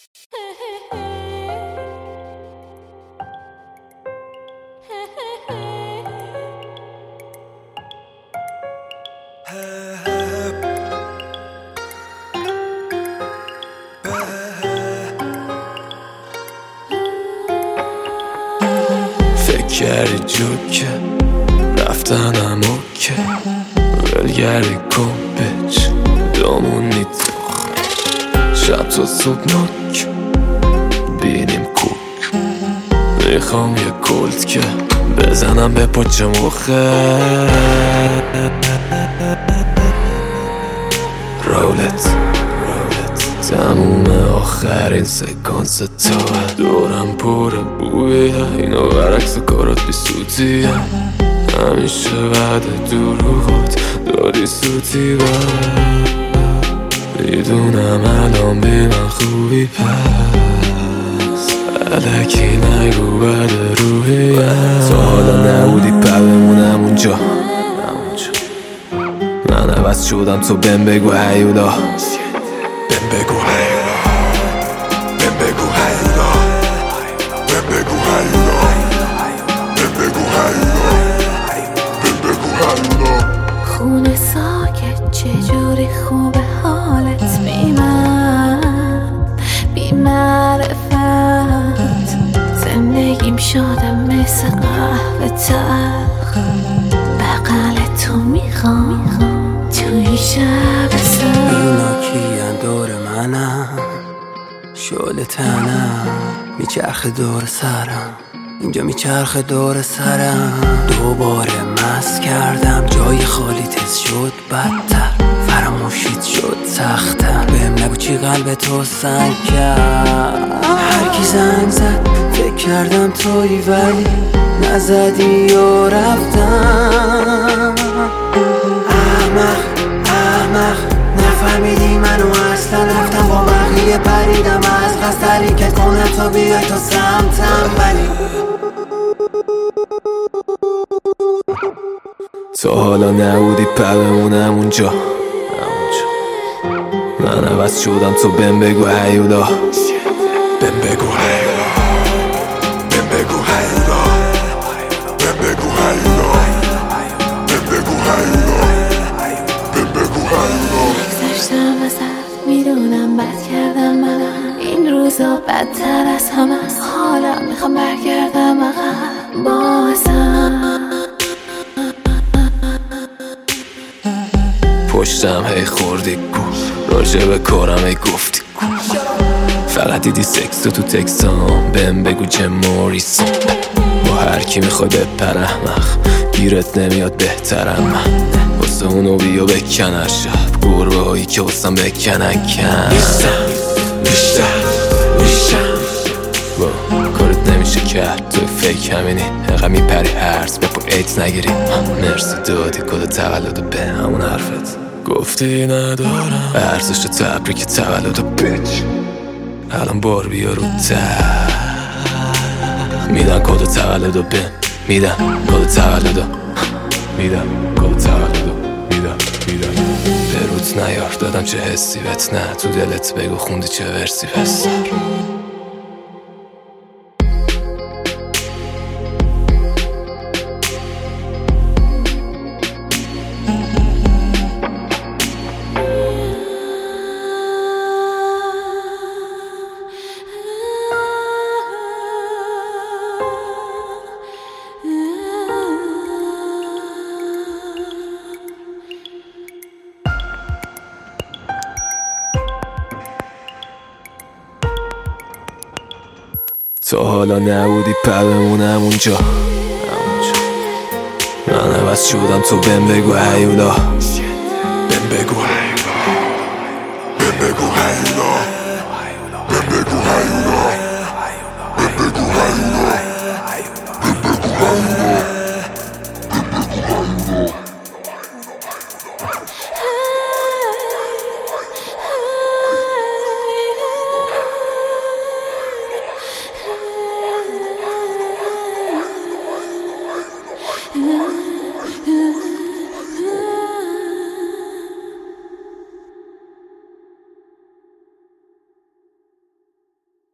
فکر کردی جوکه رفتنم اوکه ولگردی کن بچ دامونی شب تا صبح نک بینیم کوک میخوام یه کلت که بزنم به پاچه مخه رولت تموم آخرین سکانس توه دورم پر بویه اینو برعکس کارات بی سوتیه همیشه بعد دروغات دادی سوتی با میدونم الان بی من خوبی پس الکی نگو بعد روحی تو حالا نبودی پر بمونم اونجا من عوض شدم تو بهم بگو هیولا بهم بگو هیولا بهم بگو هیولا بهم بگو هیولا بهم بگو هیولا بهم بگو هیولا خونه ساکت چجوری خوبه حالت بی من بی معرفت زندگیم شده مثل قهوه تلخ بغل تو میخوام توی شب سر اینا کیان دور منم شعله تنم میچرخه دور سرم اینجا میچرخه دور سرم دوباره مست کردم جای خالی تز شد بدتر فراموشیت شد سختم بهم نگو چی قلب تو سنگ کرد هرکی زنگ زد فکر کردم تویی ولی نزدی و رفتم احمق نفهمیدی منو اصلا رفتم با بقیه پریدم از قصد حرکت کنم تو بیای تو سمتم ولی تو حالا نبودی پر بمونم اونجا من عوض شدم تو بهم بگو هیولا بهم بگو هیولا بهم بگو هیولا بهم بگو هیولا بهم بگو هیولا بهم بگو هیولا گذشتم ازت میدونم بد کردم منم این روزا بدتر از همه است حالا میخوام برگردم عقب بازم پشتم هی خوردی گو راجع به کارم هی گفتی گو فقط دیدی سکس تو تکستام بهم بگو چه موریسم با هر کی میخوای بپر احمق گیرت نمیاد بهترم من واسه اونو بیا بکن هر شب گربه هایی که واسم بکنن کن میشم کارت نمیشه کرد توی فیک همینی انقدر میپری هرز بپو ایت نگیری مرسی دادی کد تولدو به همون حرفت گفتی ندارم ارزش تبریک تولدو بیچ الان بار بیا رو میدن کد تولدو به میدن کد تولدو میدن کد تولدو میدن به روت نیار دادم چه حسی بهت نه تو دلت بگو خوندی چه ورسی پسر تو حالا نبودی پر بمونم اونجا من عوض شدم تو بهم بگو هیولا بهم بگو